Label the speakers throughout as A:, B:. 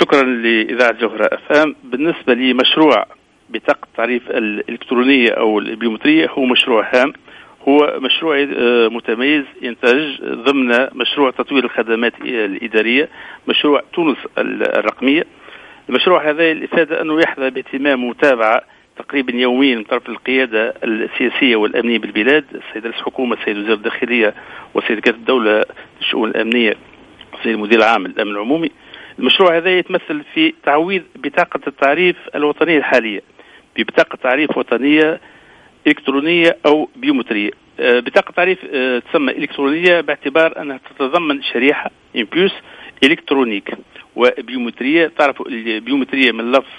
A: شكرا لإذاعة جوهرة أفهم. بالنسبة لمشروع بطاقة التعريف الإلكترونية أو البيومترية، هو مشروع هام، هو مشروع متميز ينتج ضمن مشروع تطوير الخدمات الإدارية، مشروع تونس الرقمية. المشروع هذا الإفادة أنه يحظى باهتمام ومتابعة تقريبا يوميا من طرف القيادة السياسية والأمنية بالبلاد، السيد رئيس الحكومة، السيد وزير الداخلية، والسيد كاتب الدولة للشؤون الأمنية، السيد المدير العام للأمن العمومي. المشروع هذا يتمثل في تعويض بطاقة التعريف الوطنية الحالية ببطاقة تعريف وطنية إلكترونية أو بيومترية. بطاقة تعريف تسمى إلكترونية باعتبار أنها تتضمن شريحة إمبيوس إلكترونيك، وبيومترية تعرف البيومترية من لفظ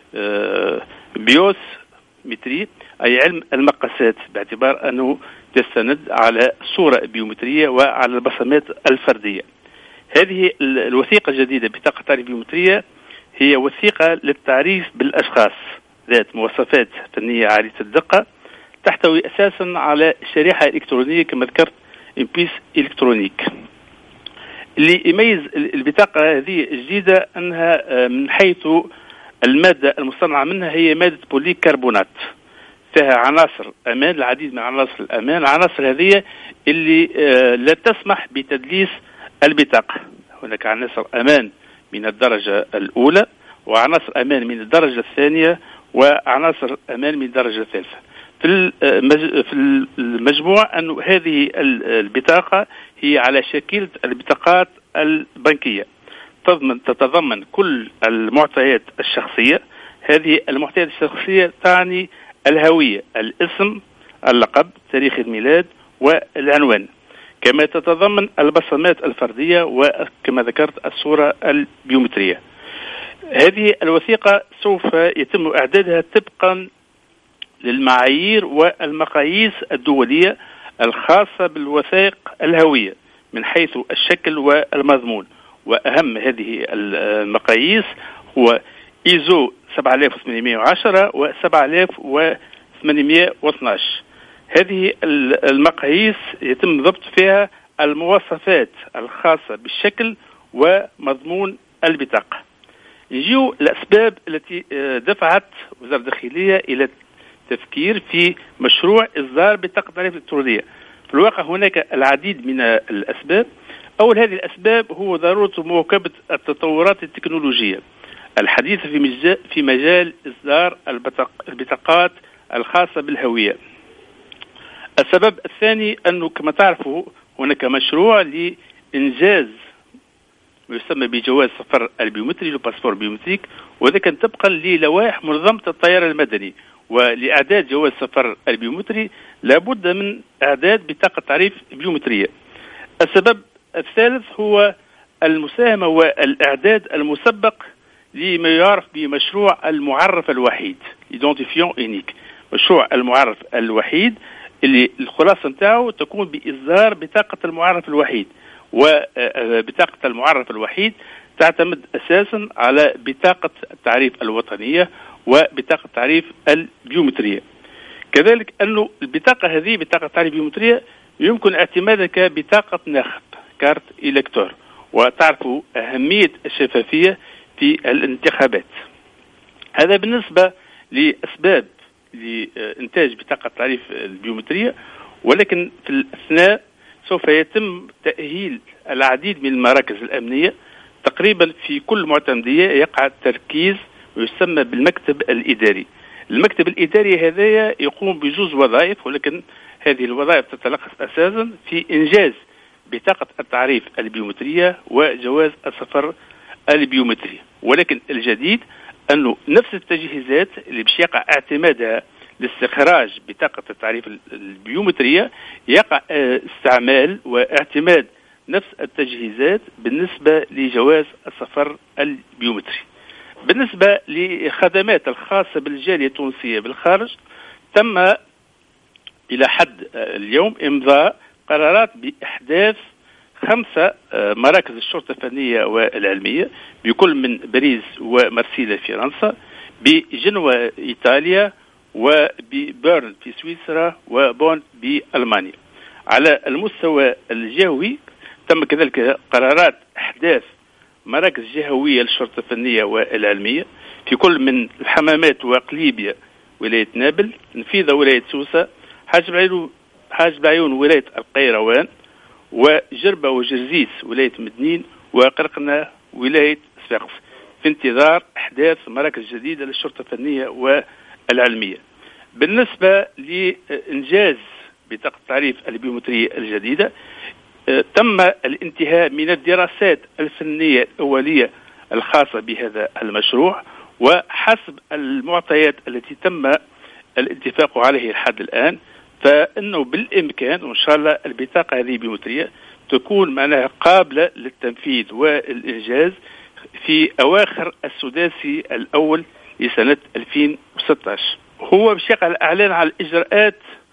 A: بيوس متري، أي علم المقاسات، باعتبار أنه تستند على صورة بيومترية وعلى البصمات الفردية. هذه الوثيقة الجديدة بطاقة تعريف بيومترية هي وثيقة للتعريف بالأشخاص ذات مواصفات فنية عالية الدقة، تحتوي أساسا على شريحة إلكترونية كما ذكرت إمبيس إلكترونيك. اللي يميز البطاقة هذه الجديدة أنها من حيث المادة المصنعة منها هي مادة بوليكربونات، فيها عناصر أمان، العديد من عناصر الأمان. العناصر هذه اللي لا تسمح بتدليس البطاقة. هناك عناصر أمان من الدرجة الأولى، وعناصر أمان من الدرجة الثانية، وعناصر أمان من الدرجة الثالثة. في المجموع أن هذه البطاقة هي على شكل البطاقات البنكية، تتضمن كل المعطيات الشخصية. هذه المعطيات الشخصية تعني الهوية، الاسم، اللقب، تاريخ الميلاد، والعنوان، كما تتضمن البصمات الفردية، وكما ذكرت الصورة البيومترية. هذه الوثيقة سوف يتم إعدادها طبقا للمعايير والمقاييس الدولية الخاصة بالوثائق الهوية من حيث الشكل والمضمون. وأهم هذه المقاييس هو إيزو 7810 و 7812. هذه المقاييس يتم ضبط فيها المواصفات الخاصة بالشكل ومضمون البطاقة. نجيو الأسباب التي دفعت وزارة الداخلية إلى التفكير في مشروع إصدار بطاقة تعريف إلكترونية. في الواقع هناك العديد من الأسباب. أول هذه الأسباب هو ضرورة مواكبة التطورات التكنولوجية الحديثة في مجال إصدار البطاقات الخاصة بالهوية. السبب الثاني أنه كما تعرفوا هناك مشروع لإنجاز ما يسمى بجواز سفر البيومتري، الباسبور بيومتريك، وهذا كان طبقا للوائح منظمة الطيران المدني. ولإعداد جواز سفر البيومتري لابد من إعداد بطاقة تعريف بيومترية. السبب الثالث هو المساهمة والإعداد المسبق لما يعرف بمشروع المعرف الوحيد، identifiant unique. مشروع المعرف الوحيد اللي الخلاصة نتاعو تكون بإصدار بطاقة المعرف الوحيد. وبطاقة المعرف الوحيد تعتمد أساسا على بطاقة التعريف الوطنية وبطاقة التعريف البيومترية. كذلك أنه البطاقة هذه بطاقة تعريف بيومترية يمكن اعتمادها كبطاقة ناخب، كارت إلكتور، وتعرفوا أهمية الشفافية في الانتخابات. هذا بالنسبة لأسباب لإنتاج بطاقة تعريف البيومترية. ولكن في الأثناء سوف يتم تأهيل العديد من المراكز الأمنية. تقريبا في كل معتمدية يقع التركيز ويسمى بالمكتب الإداري. المكتب الإداري هذا يقوم بجوز وظائف، ولكن هذه الوظائف تتلخص أساسا في إنجاز بطاقة التعريف البيومترية وجواز السفر البيومتري. ولكن الجديد أنه نفس التجهيزات اللي باش يقع اعتمادها لاستخراج بطاقة التعريف البيومترية يقع استعمال واعتماد نفس التجهيزات بالنسبة لجواز السفر البيومتري. بالنسبة لخدمات الخاصة بالجالية التونسية بالخارج، تم إلى حد اليوم إمضاء قرارات بإحداث 5 مراكز الشرطة الفنية والعلمية بكل من باريس ومارسيليا في فرنسا، بجنوة إيطاليا، وببيرن في سويسرا، وبون بألمانيا. على المستوى الجهوي تم كذلك قرارات إحداث مراكز جهوية للشرطة الفنية والعلمية في كل من الحمامات وقليبية ولاية نابل، نفيذة ولاية سوسة، حاج بعيون ولاية القيروان، وجربة وجرزيس ولاية مدنين، وقرقنة ولاية سقف، في انتظار إحداث مراكز جديدة للشرطة الفنية والعلمية. بالنسبة لإنجاز بطاقة التعريف البيومترية الجديدة، تم الانتهاء من الدراسات الفنية الأولية الخاصة بهذا المشروع، وحسب المعطيات التي تم الاتفاق عليه لحد الآن، فإنه بالإمكان وإن شاء الله البطاقة هذه البيومترية تكون معناها قابلة للتنفيذ والإنجاز في أواخر السداسي الأول لسنة 2016. هو بشكل الإعلان على الإجراءات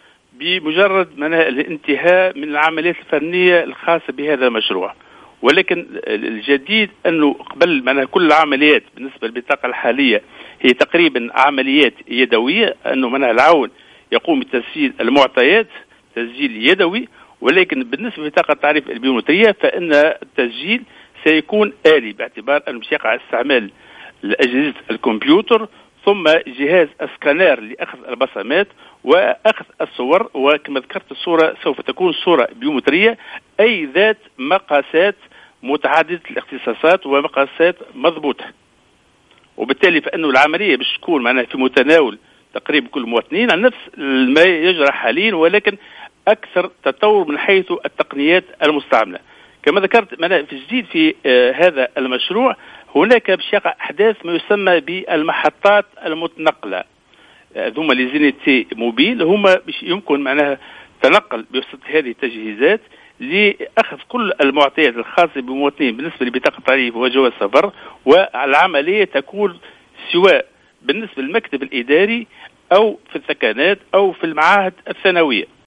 A: بمجرد الانتهاء من العمليات الفنية الخاصة بهذا المشروع، ولكن الجديد أنه قبل كل العمليات بالنسبة للبطاقة الحالية هي تقريبا عمليات يدوية، أنه العون يقوم بتسجيل المعطيات تسجيل يدوي، ولكن بالنسبة لبطاقة التعريف البيومترية فإن التسجيل سيكون آلي، باعتبار أنه سيقع استعمال أجهزة الكمبيوتر ثم جهاز اسكانير لأخذ البصمات وأخذ الصور، وكما ذكرت الصورة سوف تكون صورة بيومترية أي ذات مقاسات متعددة الاختصاصات ومقاسات مضبوطة، وبالتالي فإنه العملية باش تكون في متناول تقريبا كل المواطنين عن نفس ما يجرى حاليا، ولكن أكثر تطور من حيث التقنيات المستعملة. كما ذكرت في الجديد في هذا المشروع هناك بشيء أحداث ما يسمى بالمحطات المتنقلة، ثم لزينيتي موبيل، هما يمكن تنقل بواسطة هذه التجهيزات لأخذ كل المعطيات الخاصة بالمواطنين بالنسبة لبطاقة التعريف وجواز السفر، والعملية تكون سواء بالنسبة للمكتب الإداري أو في الثكنات أو في المعاهد الثانوية.